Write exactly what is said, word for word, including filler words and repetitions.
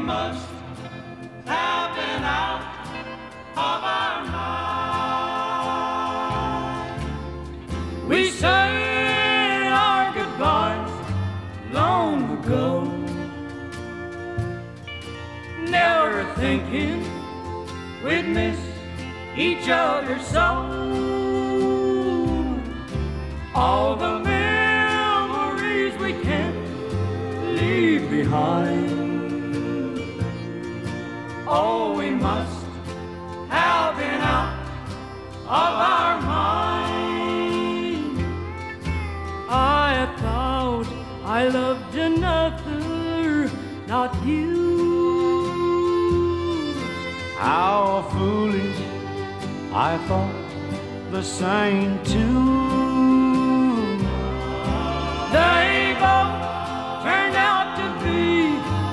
must have been out of our mind. We say our goodbyes long ago, never thinking we'd miss each other so. All the memories we can't leave behind. Oh, we must have been out of our mind. I thought I loved another, not you. How foolish, I thought the same too.